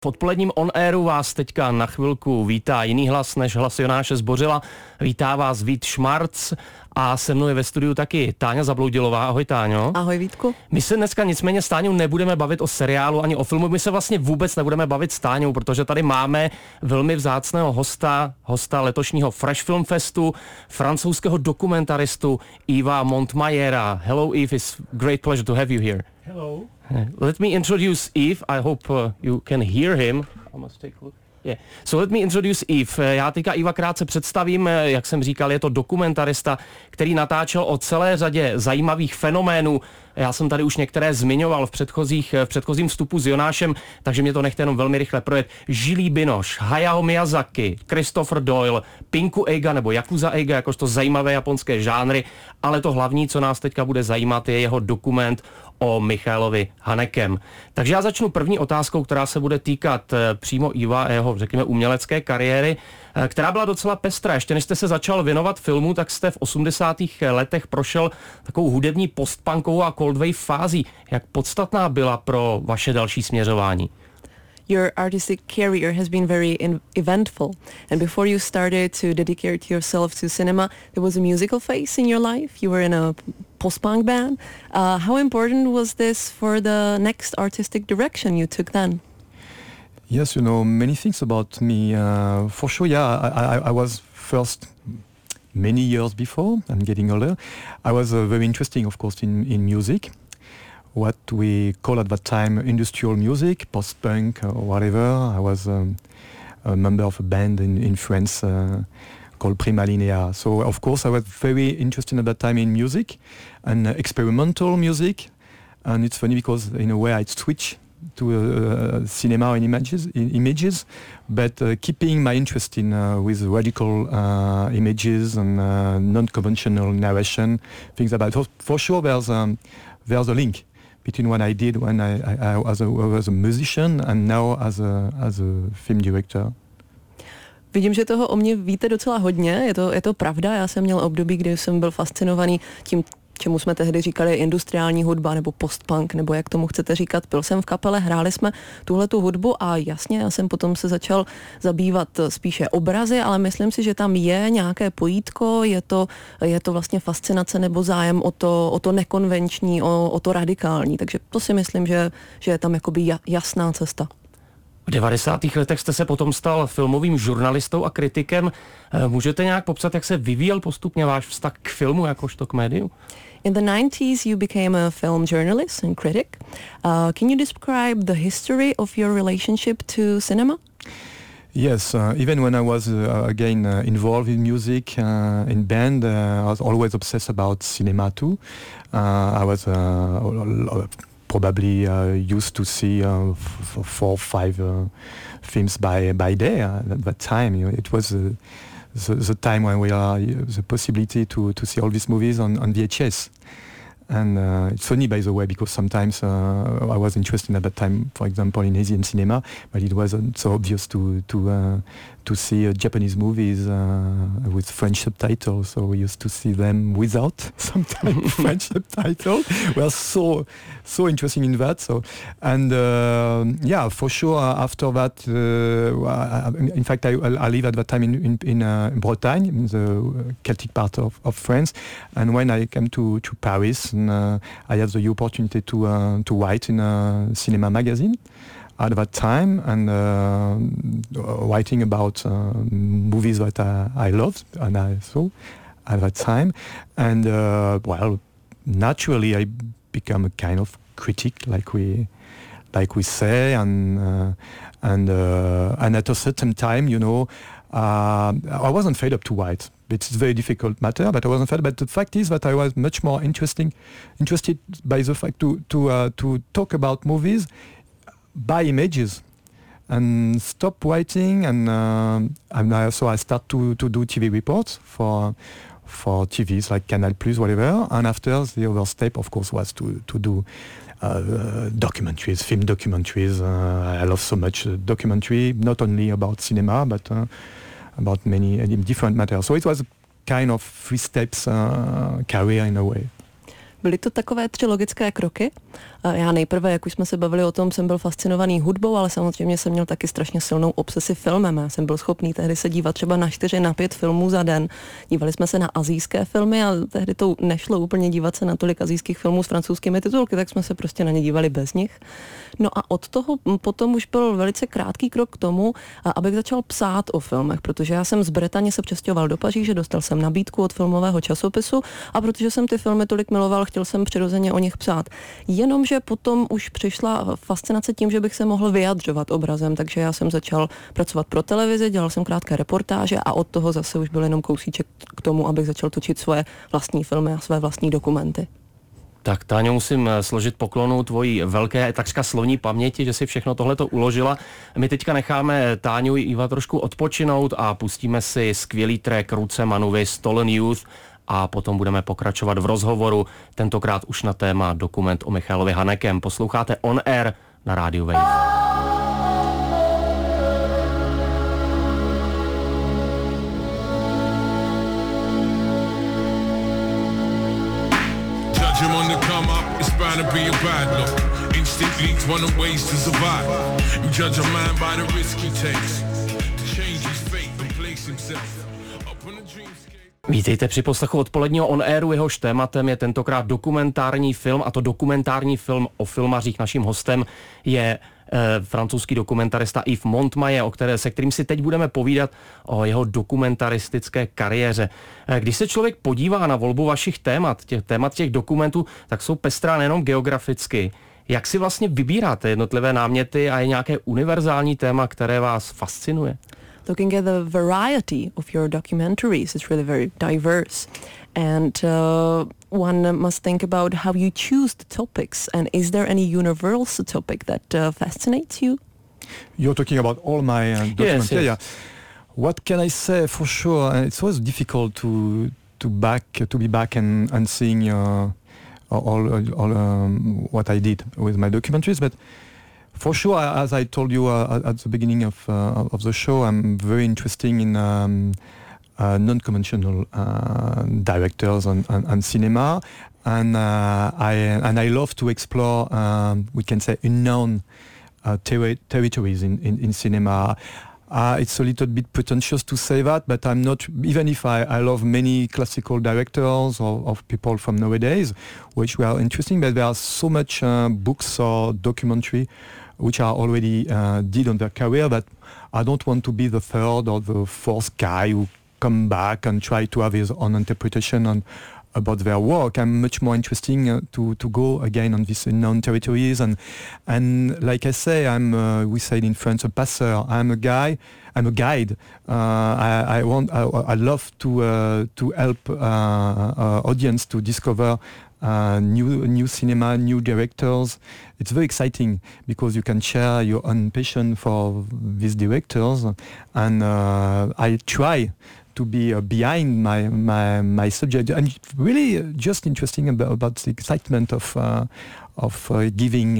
V odpoledním On Airu vás teďka na chvilku vítá jiný hlas než hlas Jonáše Zbořila. Vítá vás Vít Šmarc a se mnou je ve studiu taky Táňa Zabloudilová. Ahoj Táňo. Ahoj Vítku. My se dneska nicméně s Táňou nebudeme bavit o seriálu ani o filmu. My se vlastně vůbec nebudeme bavit s Táňou, protože tady máme velmi vzácného hosta letošního Fresh Film Festu, francouzského dokumentaristu Yvesa Montmayera. Hello Yves, it's great pleasure to have you here. Hello. Let me introduce Yves. I hope you can hear him. I must take a look. Yeah. So let me introduce Yves. Já teďka Yvesa krátce představím. Jak jsem říkal, je to dokumentarista, který natáčel o celé řadě zajímavých fenoménů. Já jsem tady už některé zmiňoval v předchozím vstupu s Jonášem, takže mě to nechte jenom velmi rychle projet. Julie Binoche, Hayao Miyazaki, Christopher Doyle, Pinku Eiga nebo Yakuza Eiga, jakožto zajímavé japonské žánry, ale to hlavní, co nás teďka bude zajímat, je jeho dokument o Michaelovi Hanekem. Takže já začnu první otázkou, která se bude týkat přímo Yvesa a jeho, řekněme, umělecké kariéry, která byla docela pestrá. Ještě než jste se začal věnovat filmu, tak jste v 80. letech prošel takovou hudební postpunkovou a cold wave fází. Jak podstatná byla pro vaše další směřování? Your artistic career has been very eventful, and before you started to dedicate yourself to cinema, there was a musical phase in your life. You were in a post-punk band. How important was this for the next artistic direction you took then? Yes, you know, many things about me. For sure, yeah, I was first many years before, I'm getting older. I was very interesting, of course, in music. What we call at that time industrial music, post-punk or whatever. I was a member of a band in France called Prima Linea. So, of course, I was very interested at that time in music and experimental music. And it's funny because, in a way, I'd switch to cinema and images, but keeping my interest in with radical images and non-conventional narration, things like that. For sure, there's a link between what I did when I was a musician and now as a film director. Vidím, že toho o mě víte docela hodně, je to pravda, já jsem měl období, kdy jsem byl fascinovaný tím, čemu jsme tehdy říkali industriální hudba nebo postpunk, nebo jak tomu chcete říkat. Byl jsem v kapele, hráli jsme tuhletu hudbu a jasně, já jsem potom se začal zabývat spíše obrazy, ale myslím si, že tam je nějaké pojítko, je to vlastně fascinace nebo zájem o to nekonvenční, o to radikální, takže to si myslím, že je tam jakoby jasná cesta. V 90. letech jste se potom stal filmovým žurnalistou a kritikem. Můžete nějak popsat, jak se vyvíjel postupně váš vztah k filmu jakožto k médiu? In the 90s, you became a film journalist and critic. Can you describe the history of your relationship to cinema? Yes, even when I was again involved in music, in band, I was always obsessed about cinema too. I was probably used to see 4 or 5 films by day at that time. You know, it was the time when we are the possibility to see all these movies on VHS. And it's funny, by the way, because sometimes I was interested at that time, for example, in Asian cinema, but it wasn't so obvious to see Japanese movies with French subtitles. So we used to see them without sometimes French subtitles. We are so interesting in that. So and yeah, for sure. After that, in fact, I lived at that time in Bretagne, in the Celtic part of France. And when I came to Paris, I had the opportunity to write in a cinema magazine at that time, and writing about movies that I loved and I saw at that time. And well, naturally, I become a kind of critic, like we say, and at a certain time, you know, I wasn't fed up to write. It's a very difficult matter, but I wasn't fed. But the fact is that I was much more interested by the fact to talk about movies by images and stop writing, and so I start to do TV reports for TVs like Canal Plus, whatever. And after, the other step, of course, was to do documentaries, film documentaries. I love so much documentary, not only about cinema, but about many different matters. So it was kind of 3 steps career in a way. Byly to takové 3 logické kroky. Já nejprve, jak už jsme se bavili o tom, jsem byl fascinovaný hudbou, ale samozřejmě jsem měl taky strašně silnou obsesi filmem. Já jsem byl schopný tehdy se dívat třeba na 4, na 5 filmů za den. Dívali jsme se na asijské filmy a tehdy to nešlo úplně dívat se na tolik asijských filmů s francouzskými titulky, tak jsme se prostě na ně dívali bez nich. No a od toho potom už byl velice krátký krok k tomu, abych začal psát o filmech, protože já jsem z Bretaně se přestěhoval do Paříže, dostal jsem nabídku od filmového časopisu a protože jsem ty filmy tolik miloval, chtěl jsem přirozeně o nich psát. Jenomže potom už přišla fascinace tím, že bych se mohl vyjadřovat obrazem, takže já jsem začal pracovat pro televizi, dělal jsem krátké reportáže a od toho zase už byl jenom kousíček k tomu, abych začal točit svoje vlastní filmy a své vlastní dokumenty. Tak Táňo, musím složit poklonu tvojí velké, takřka slovní paměti, že si všechno tohleto uložila. My teďka necháme Táňu Iva trošku odpočinout a pustíme si skvělý track Ruce Manuvy Stolen Youth a potom budeme pokračovat v rozhovoru, tentokrát už na téma dokument o Michalovi Hanekem. Posloucháte On Air na rádiu Wave. Him on the come up, it's bound to be a bad look. Instinct leaks one of ways to survive. You judge a man by the risk he takes to change his fate and place himself up on a dreamscape. Vítejte při poslechu odpoledního On Airu, jehož tématem je tentokrát dokumentární film, a to dokumentární film o filmařích. Naším hostem je francouzský dokumentarista Yves Montmaje, se kterým si teď budeme povídat o jeho dokumentaristické kariéře. Když se člověk podívá na volbu vašich témat těch dokumentů, tak jsou pestrá nejenom geograficky. Jak si vlastně vybíráte jednotlivé náměty a je nějaké univerzální téma, které vás fascinuje? Looking at the variety of your documentaries, it's really very diverse. And one must think about how you choose the topics. And is there any universal topic that fascinates you? You're talking about all my documents. Yes. Yeah. What can I say? For sure, it's always difficult to be back and seeing all what I did with my documentaries, but. For sure, as I told you at the beginning of the show, I'm very interested in non-conventional directors and cinema, and I love to explore, we can say, unknown territories in cinema. It's a little bit pretentious to say that, but I'm not, even if I love many classical directors or people from nowadays, which were interesting, but there are so much books or documentary which are already did on their career that I don't want to be the third or the fourth guy who come back and try to have his own interpretation about their work. I'm much more interesting to go again on these unknown territories, and like I say, we say in France, a passer. I'm a guide. I love to help audience to discover new cinema, new directors. It's very exciting because you can share your own passion for these directors, and I try to be behind my subject. I'm really just interesting about the excitement of giving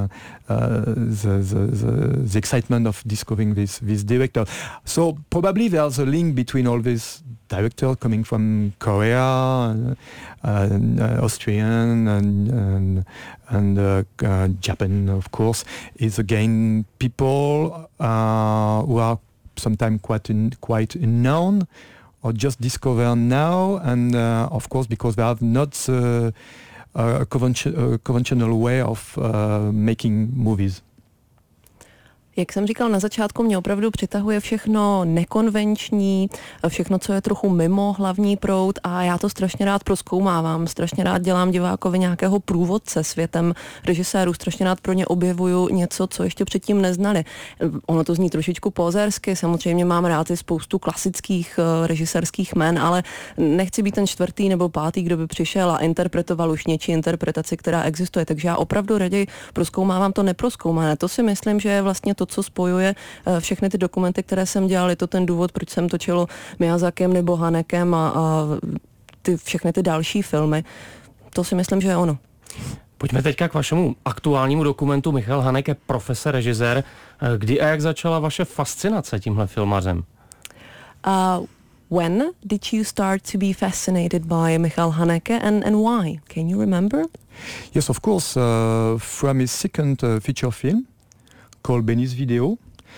the excitement of discovering this director. So probably there's a link between all these directors coming from Korea, Austrian, and Japan, of course. Is again people who are sometimes quite unknown or just discovered now, and of course because they have not a conventional way of making movies. Jak jsem říkal na začátku, mě opravdu přitahuje všechno nekonvenční, všechno, co je trochu mimo hlavní proud, a já to strašně rád prozkoumávám, strašně rád dělám divákovi nějakého průvodce světem režisérů, strašně rád pro ně objevuju něco, co ještě předtím neznali. Ono to zní trošičku pozersky, samozřejmě mám rád i spoustu klasických režisérských jmen, ale nechci být ten 4. nebo 5., kdo by přišel a interpretoval už něčí interpretaci, která existuje, takže já opravdu raději prozkoumávám to neprozkoumané. To si myslím, že je vlastně to, co spojuje všechny ty dokumenty, které jsem dělal. Je to ten důvod, proč jsem točil Miyazakem nebo Hanekem a všechny ty další filmy. To si myslím, že je ono. Pojďme teďka k vašemu aktuálnímu dokumentu. Michal Hanek je profesor, režisér. Kdy a jak začala vaše fascinace tímhle filmařem? When did you start to be fascinated by Michael Haneke, and why? Can you remember? Yes, of course. From his second feature film called Benny's Video.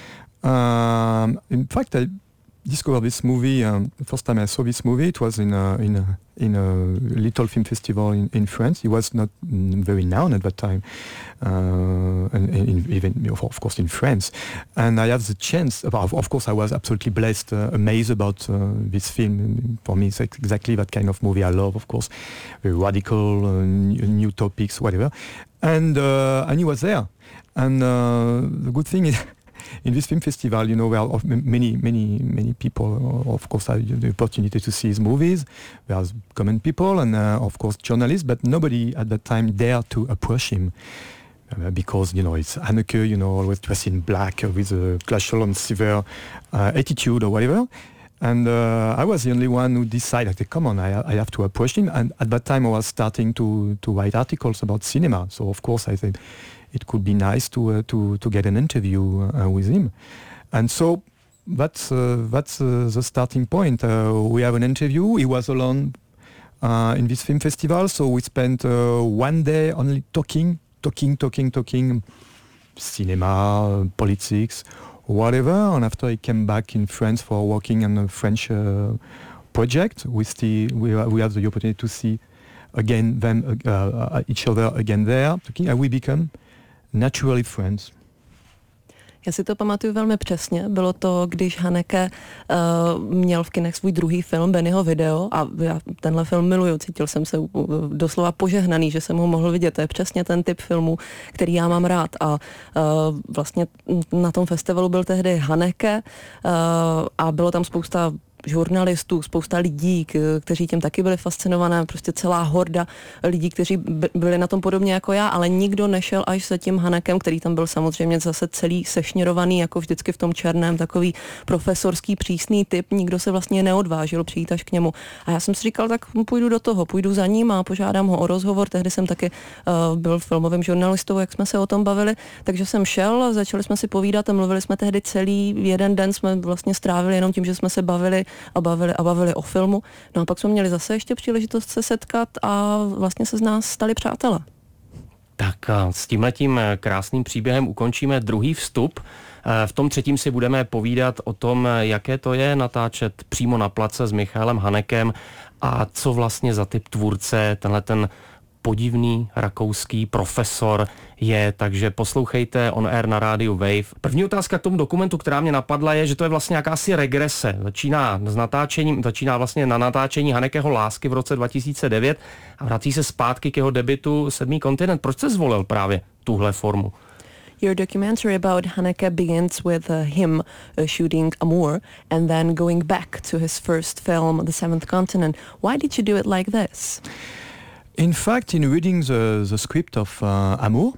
In fact, I discovered this movie. The first time I saw this movie, it was in a little film festival in France. It was not very known at that time, and even of course in France. And I have the chance. Of course, I was absolutely blessed, amazed about this film. For me, it's exactly that kind of movie I love. Of course, very radical, new topics, whatever. And he was there. And the good thing is, in this film festival, you know, where many people, of course, have the opportunity to see his movies. There's common people and, of course, journalists, but nobody at that time dared to approach him because, you know, it's Haneke, you know, always dressed in black with a glacial and severe attitude or whatever. And I was the only one who decided, okay, come on, I have to approach him. And at that time, I was starting to write articles about cinema. So, of course, I said, it could be nice to get an interview with him, and so that's the starting point. We have an interview. He was alone in this film festival, so we spent one day only talking, cinema, politics, whatever. And after he came back in France for working on a French project, we have the opportunity to see again them each other again there, talking, and we become naturally friends. Já si to pamatuju velmi přesně. Bylo to, když Haneke měl v kinech svůj druhý film Bennyho Video a já tenhle film miluju. Cítil jsem se doslova požehnaný, že jsem ho mohl vidět. To je přesně ten typ filmu, který já mám rád. A vlastně na tom festivalu byl tehdy Haneke a bylo tam spousta žurnalistů, spousta lidí, kteří tím taky byli fascinované, prostě celá horda lidí, kteří byli na tom podobně jako já, ale nikdo nešel až za tím Hanekem, který tam byl samozřejmě zase celý sešněrovaný, jako vždycky v tom černém, takový profesorský přísný typ, nikdo se vlastně neodvážil přijít až k němu. A já jsem si říkal, tak půjdu do toho, půjdu za ním a požádám ho o rozhovor. Tehdy jsem taky byl filmovým žurnalistou, jak jsme se o tom bavili, takže jsem šel, začali jsme si povídat a mluvili jsme tehdy celý jeden den, jsme vlastně strávili jenom tím, že jsme se bavili o filmu. No a pak jsme měli zase ještě příležitost se setkat a vlastně se z nás stali přátelé. Tak s tímhletím krásným příběhem ukončíme druhý vstup. V tom třetím si budeme povídat o tom, jaké to je natáčet přímo na place s Michaelem Hanekem a co vlastně za typ tvůrce tenhle ten podivný rakouský profesor je, takže poslouchejte On Air na rádiu Wave. První otázka k tomu dokumentu, která mě napadla, je, že to je vlastně jakási regrese. Začíná vlastně na natáčení Hanekeho Lásky v roce 2009 a vrací se zpátky k jeho debutu Sedmý kontinent. Proč jsi zvolil právě tuhle formu? Your documentary about Haneke begins with him shooting Amour and then going back to his first film, The Seventh Continent. Why did you do it like this? In fact, in reading the script of Amour,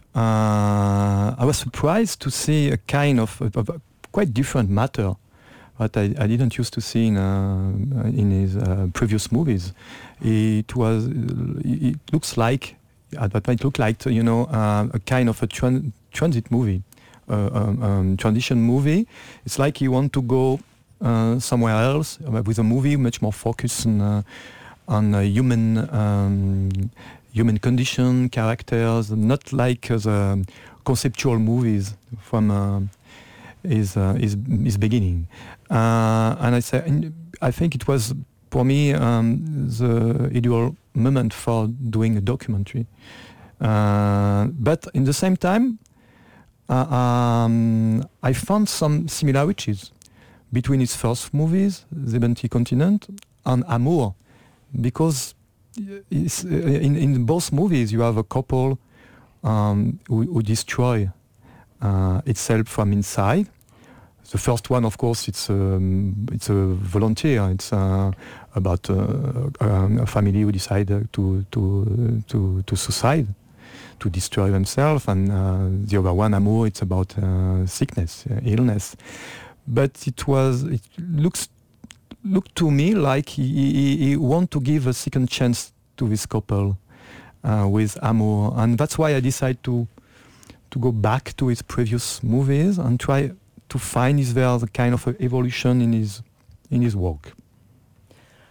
I was surprised to see a kind of quite different matter that I didn't used to see in his previous movies. It looks like, that might look like, you know, a kind of a transit movie, transition movie. It's like you want to go somewhere else with a movie much more focused on human condition, characters, not like the conceptual movies from his beginning. And I think it was for me the ideal moment for doing a documentary. But in the same time, I found some similarities between his first movies, Seventh Continent, and Amour. Because in both movies you have a couple who destroy itself from inside. The first one, of course, it's a volunteer. It's about a family who decide to suicide, to destroy themselves, and the other one, Amour, it's about sickness, illness. But it looked to me like he want to give a second chance to this couple with Amour, and that's why I decided to go back to his previous movies and try to find is there the kind of evolution in his work.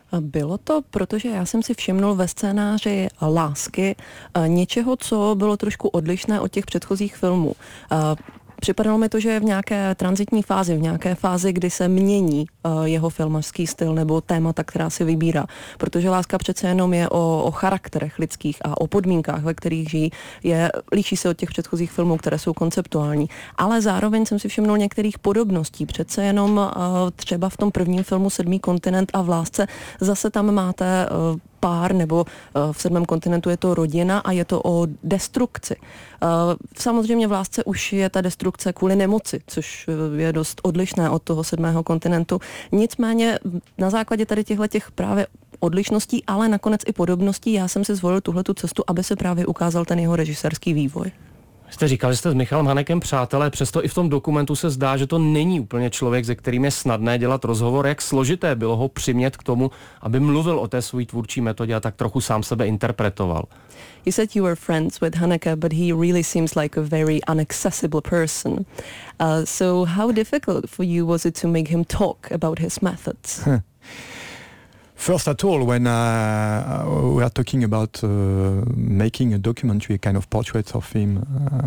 Bylo to, protože já jsem si všimnul ve scénáři Lásky něčeho, co bylo trošku odlišné od těch předchozích filmů. Připadalo mi to, že je v nějaké tranzitní fázi, v nějaké fázi, kdy se mění jeho filmařský styl nebo témata, která si vybírá. Protože Láska přece jenom je o charakterech lidských a o podmínkách, ve kterých žijí. Líší se od těch předchozích filmů, které jsou konceptuální. Ale zároveň jsem si všimnul některých podobností. Přece jenom třeba v tom prvním filmu Sedmý kontinent a v Lásce zase tam máte pár, nebo v Sedmém kontinentu je to rodina a je to o destrukci. Samozřejmě v Lásce už je ta destrukce kvůli nemoci, což je dost odlišné od toho Sedmého kontinentu. Nicméně na základě tady těch právě odlišností, ale nakonec i podobností, já jsem si zvolil tuhletu cestu, aby se právě ukázal ten jeho režisérský vývoj. Jste říkal, že jste s Michalem Hanekem přátelé, přesto i v tom dokumentu se zdá, že to není úplně člověk, se kterým je snadné dělat rozhovor. Jak složité bylo ho přimět k tomu, aby mluvil o té své tvůrčí metodě a tak trochu sám sebe interpretoval? You said you were friends with Haneke, but he really seems like a very inaccessible person. So how difficult for you was it to make him talk about his methods? First at all, when we are talking about making a documentary, a kind of portrait of him,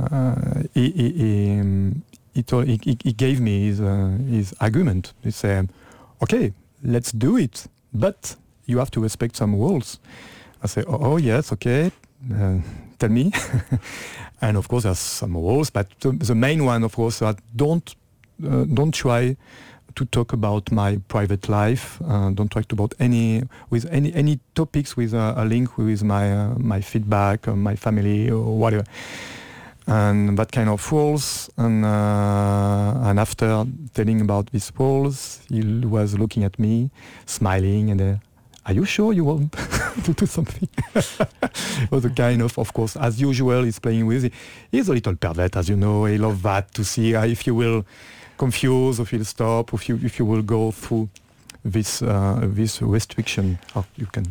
he gave me his argument. He said, "Okay, let's do it, but you have to respect some rules." I say, "Oh yes, okay, tell me." And of course, there's some rules, but the main one, of course, that don't try to talk about my private life. Don't talk about any topics with a link with my feedback, or my family, or whatever. And that kind of rules. And after telling about these rules, he was looking at me, smiling, and "Are you sure you want to do something?" It was a kind of course, as usual, he's playing with. He's a little pervert, as you know. He loves that, to see if you will confuse, if you'll stop, if you will go through this restriction. You can.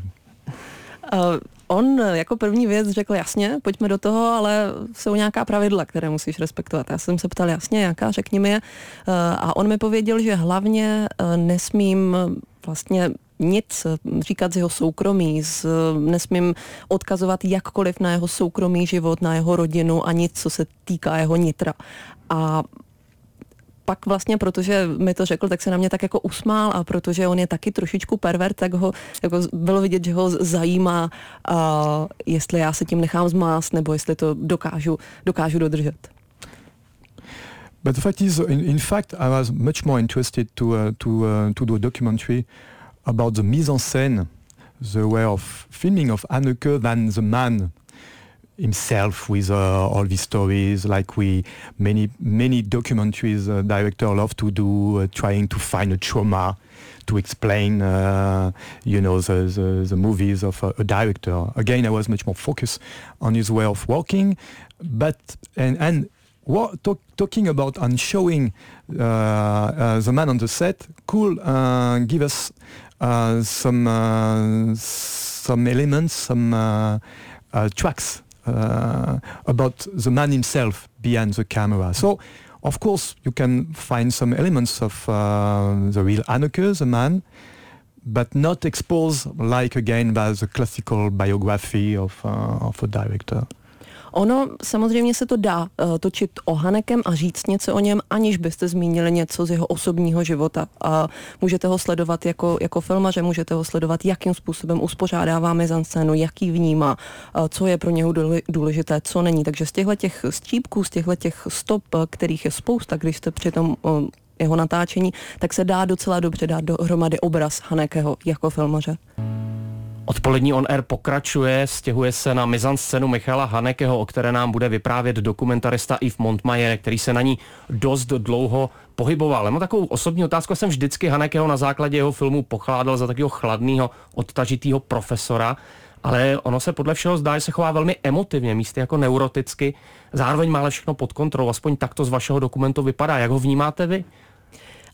On jako první věc řekl, jasně, pojďme do toho, ale jsou nějaká pravidla, které musíš respektovat. Já jsem se ptal, jasně, jaká, řekni mi je. A on mi pověděl, že hlavně nesmím vlastně nic říkat z jeho soukromí, nesmím odkazovat jakkoliv na jeho soukromý život, na jeho rodinu a nic, co se týká jeho nitra. A pak vlastně, protože mi to řekl, tak se na mě tak jako usmál a protože on je taky trošičku pervert, tak ho jako bylo vidět, že ho zajímá, jestli já se tím nechám zmást, nebo jestli to dokážu dodržet. But the fact is, in fact, I was much more interested to do a documentary about the mise en scène, the way of filming of Haneke than the man himself with all these stories, like many documentaries director love to do, trying to find a trauma to explain, the movies of a director. Again, I was much more focused on his way of working, but talking about and showing the man on the set could give us some elements, some tracks about the man himself behind the camera. So, of course, you can find some elements of the real Haneke, the man, but not exposed like again by the classical biography of a director. Ono samozřejmě se to dá točit o Hanekem a říct něco o něm, aniž byste zmínili něco z jeho osobního života. A můžete ho sledovat jako filmaře, můžete ho sledovat, jakým způsobem uspořádává mizanscénu, jaký vnímá, co je pro něho důležité, co není. Takže z těchto střípků, z těchto stop, kterých je spousta, když jste při tom jeho natáčení, tak se dá docela dobře dát dohromady obraz Hanekeho jako filmaře. Odpolední On Air pokračuje, stěhuje se na mizanscénu Michala Hanekeho, o které nám bude vyprávět dokumentarista Yves Montmayer, který se na ní dost dlouho pohyboval. Mám takovou osobní otázku, jsem vždycky Hanekeho na základě jeho filmu pochládal za takového chladného, odtažitého profesora, ale ono se podle všeho zdá, že se chová velmi emotivně, místy jako neuroticky, zároveň má ale všechno pod kontrolou, aspoň tak to z vašeho dokumentu vypadá. Jak ho vnímáte vy?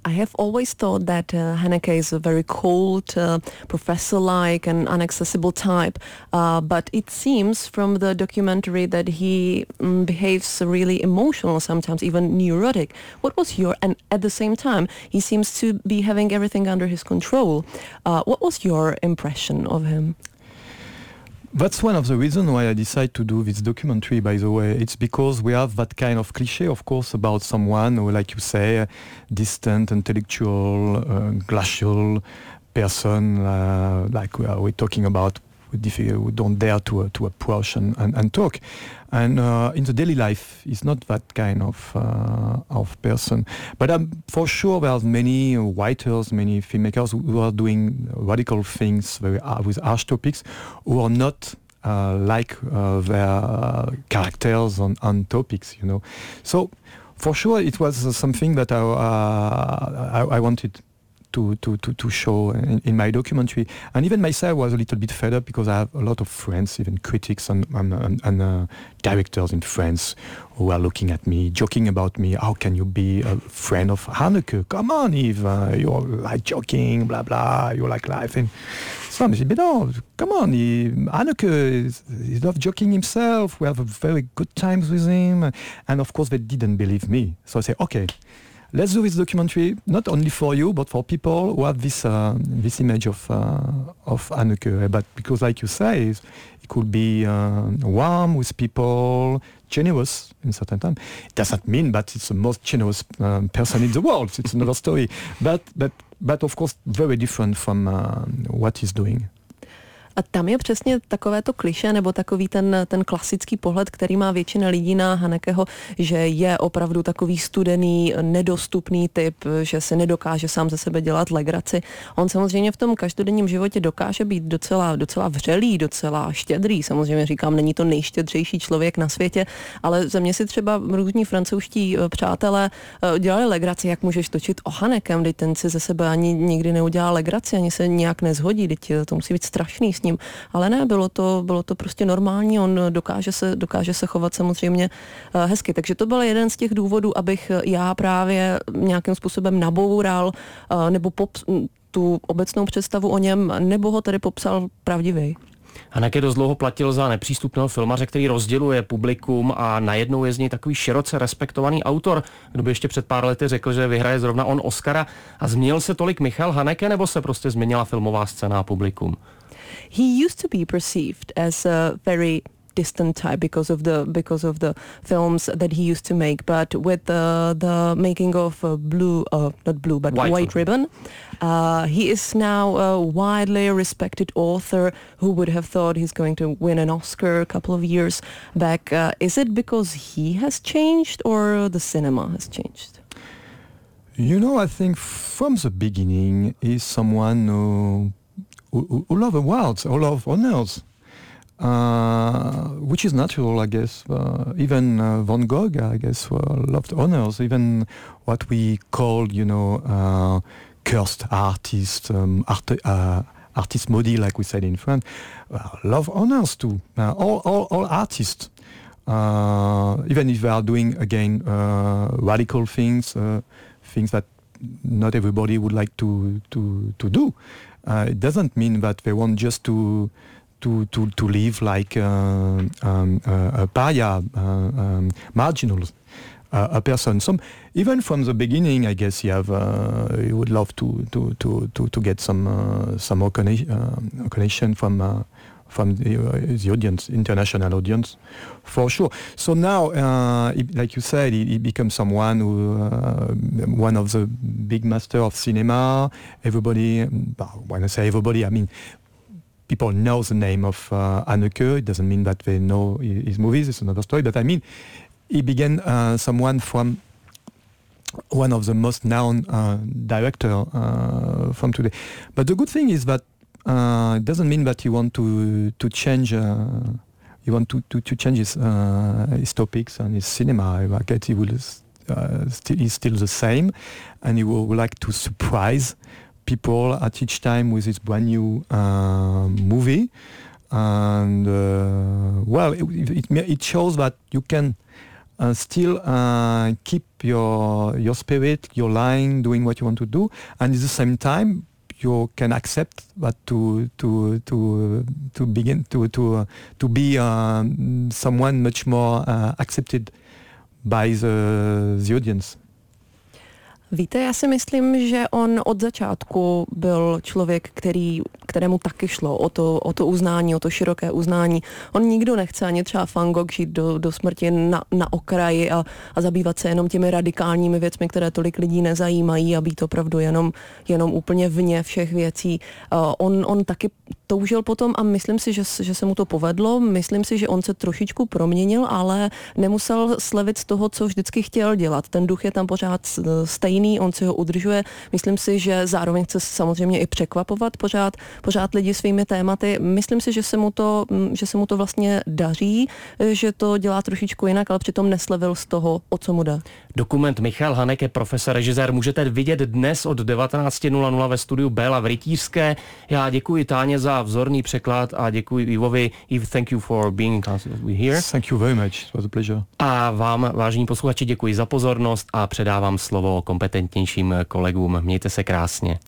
I have always thought that Haneke is a very cold, professor-like and inaccessible type, but it seems from the documentary that he behaves really emotional, sometimes even neurotic. What was and at the same time, he seems to be having everything under his control. What was your impression of him? That's one of the reasons why I decided to do this documentary, by the way. It's because we have that kind of cliché, of course, about someone who, like you say, distant, intellectual, glacial person, like we're talking about, who don't dare to approach and talk. And in the daily life, he's not that kind of person. But for sure, there's many writers, many filmmakers who are doing radical things with harsh topics, who are not like their characters on topics, you know. So for sure, it was something that I wanted to show in my documentary. And even myself was a little bit fed up because I have a lot of friends, even critics and directors in France who are looking at me, joking about me. How can you be a friend of Haneke? Come on, Yves, you're like joking, blah, blah, you like life. And so I said, but no, come on, Haneke, he's not joking himself. We have a very good times with him. And of course, they didn't believe me. So I said, okay, let's do this documentary not only for you, but for people who have this image of Haneke. But because, like you say, it could be warm with people, generous in certain time. It doesn't mean that it's the most generous person in the world. It's another story. But of course, very different from what he's doing. A tam je přesně takovéto klišé nebo takový ten klasický pohled, který má většina lidí na Hanekeho, že je opravdu takový studený, nedostupný typ, že se nedokáže sám ze sebe dělat legraci. On samozřejmě v tom každodenním životě dokáže být docela vřelý, docela štědrý. Samozřejmě říkám, není to nejštědřejší člověk na světě, ale ze mě si třeba různí francouzští přátelé dělali legraci, jak můžeš točit o Hanekem, když ten si ze sebe ani nikdy neudělá legraci, ani se nějak nezhodí, teď to musí být strašný s ním. Ale ne, bylo to prostě normální, on dokáže se chovat samozřejmě hezky. Takže to byl jeden z těch důvodů, abych já právě nějakým způsobem naboural nebo tu obecnou představu o něm, nebo ho tedy popsal pravdivý. Haneke dost dlouho platil za nepřístupného filmaře, který rozděluje publikum a najednou je z něj takový široce respektovaný autor. Kdo by ještě před pár lety řekl, že vyhraje zrovna on Oscara. A změnil se tolik Michal Haneke, nebo se prostě změnila filmová scéna a publikum? He used to be perceived as a very distant type because of the films that he used to make, but with the making of White Ribbon, he is now a widely respected author. Who would have thought he's going to win an Oscar a couple of years back? Is it because he has changed or the cinema has changed? You know, I think from the beginning he's someone who love awards, who love honors, which is natural, I guess. Even Van Gogh, I guess, loved honors. Even what we call, cursed artists, artist maudits, like we said in France, love honors too. All artists, even if they are doing, again, radical things, things that not everybody would like to do. It doesn't mean that they want just to live like a pariah, marginal, a person. Even from the beginning, I guess you would love to get some recognition from the audience, international audience, for sure. So now, like you said, he becomes someone who, one of the big masters of cinema. Everybody, when I say everybody, I mean people know the name of Haneke. It doesn't mean that they know his movies. It's another story. But I mean, he began someone from one of the most known director from today. But the good thing is that it doesn't mean that you want to change. You want to change his topics and his cinema. I guess he will he's still the same, and he would like to surprise people at each time with his brand new movie. And well, it shows that you can still keep your spirit, your line, doing what you want to do, and at the same time you can accept that to begin to be someone much more accepted by the audience. Víte, já si myslím, že on od začátku byl člověk, kterému taky šlo o to uznání, o to široké uznání. On nikdo nechce ani třeba Van Gogh žít do smrti na okraji a zabývat se jenom těmi radikálními věcmi, které tolik lidí nezajímají a být opravdu jenom úplně vně všech věcí. On taky toužil potom a myslím si, že se mu to povedlo. Myslím si, že on se trošičku proměnil, ale nemusel slevit z toho, co vždycky chtěl dělat. Ten duch je tam pořád stejný, on si ho udržuje. Myslím si, že zároveň chce samozřejmě i překvapovat pořád lidi svými tématy. Myslím si, že se mu to vlastně daří, že to dělá trošičku jinak, ale přitom neslevil z toho, o co mu jde. Dokument Michal Haneke, profesor, režisér, můžete vidět dnes od 19:00 ve studiu Béla v Rytířské. Já děkuji Táně za vzorný překlad a děkuji Ivovi. Eve, thank you for being here. Thank you very much. It was a pleasure. A vám, vážení posluchači, děkuji za pozornost a předávám slovo kompetentnějším kolegům. Mějte se krásně.